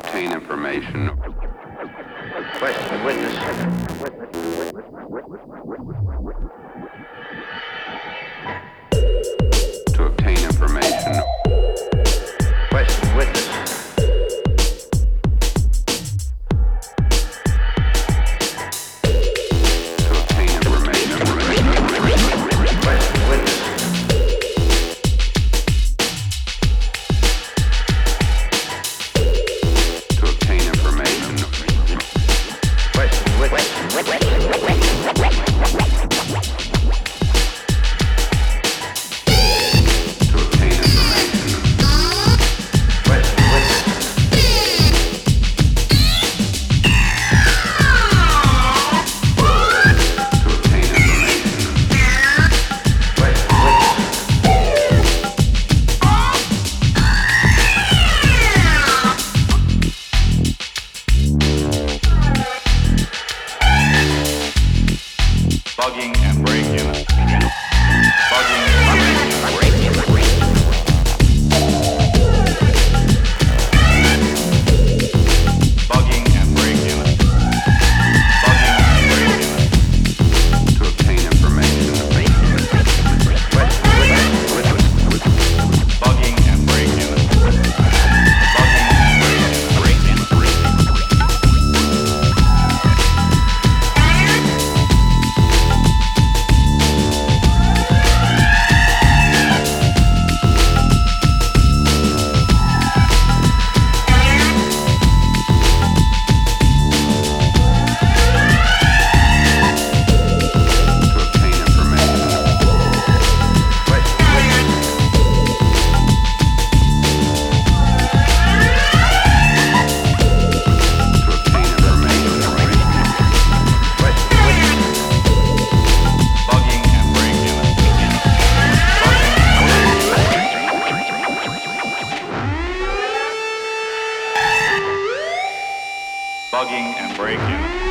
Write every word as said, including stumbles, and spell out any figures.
obtain information. Question witness. To obtain information. Question witness. To obtain information. Question witness. To obtain information. Question witness. To obtain information. Question witness. To obtain information. Question witness. Bugging and break-in. Bugging and break-in. Bugging and break-in. Bugging and break-in. To obtain information. Bugging and break-in. Bugging and break-in. To obtain information. Question witness. To obtain information. Question witness. Bugging and break-in. Bugging and break-in. Bugging and break-in.